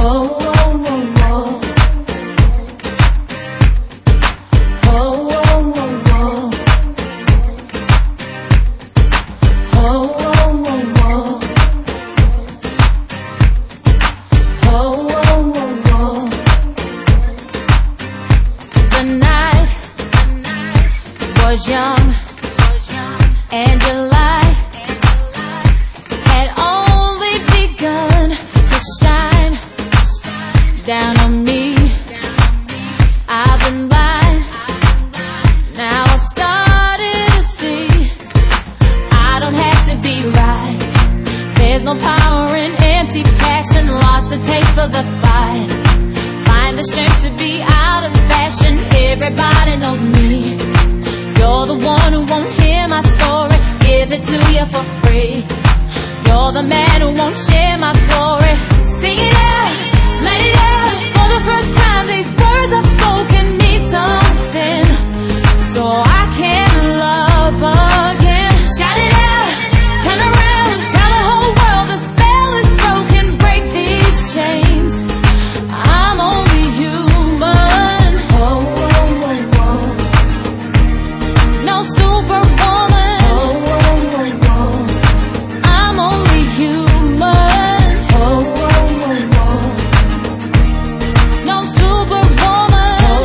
Was young, and your light had only begun to shine down on me. I've been blind, now I've started to see. I don't have to be right, there's no power in empty passion. Lost the taste for the fight, find the strength to be out of fashion. Everybody knows me, you're the one who won't hear my story, give it to you for free. You're the man who won't share my glory. Sing it out, let it out. For the first time these words I've spoken mean something, so I can love again. Shout it out, turn around, tell the whole world the spell is broken. Break these chains, I'm only human. No superwoman, I'm only human. No superwoman,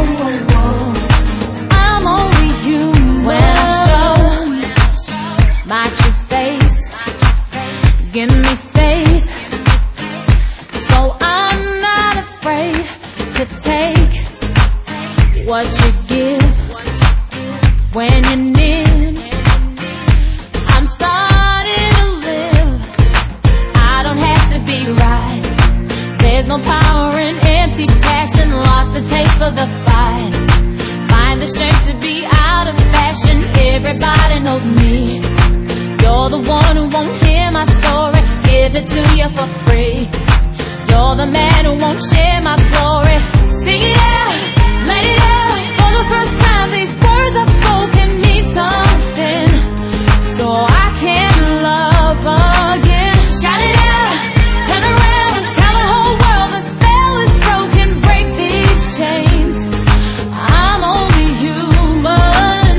I'm only human. When I show my true face, give me faith, so I'm not afraid to take what you give. When you're near, I'm starting to live. I don't have to be right, there's no power in empty passion. Lost the taste for the fight, find the strength to be out of fashion. Everybody knows me, you're the one who won't hear my story, give it to you for free. You're the man who won't share my glory. Sing it out, let it out. For the first time these words I've spoken mean something, so I can love again. Shout it out, turn around, tell the whole world the spell is broken. Break these chains, I'm only human.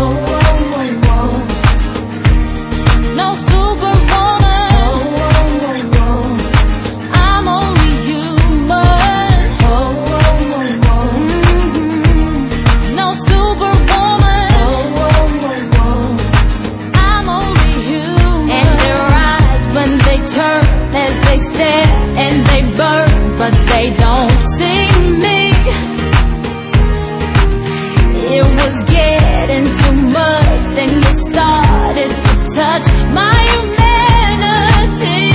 No superwoman, I'm only human. No superwoman, I'm only human. And their eyes when they turn as they stare, and they burn but they don't see me. It was getting too much, then you started to touch my humanity.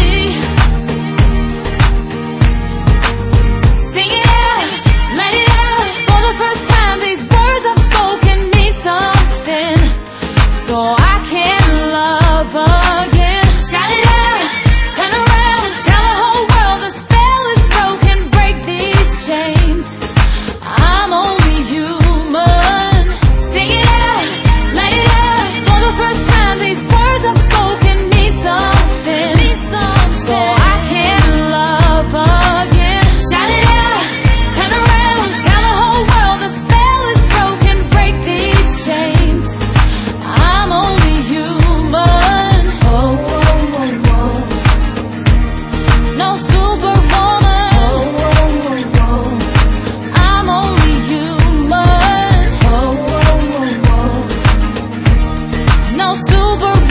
Sing it out, let it out. For the first time these words I've spoken mean something, so I can love again. Shout it out, turn around, tell the whole world the spell is broken. Break these chains, I'm only human. Sing it out, let it out. For the first time these words I've spoken mean something, so I can love again. Shout it out, turn around, tell the whole world the spell is broken. Break these chains, I'm only human. No superwoman, I'm only human. No superwoman.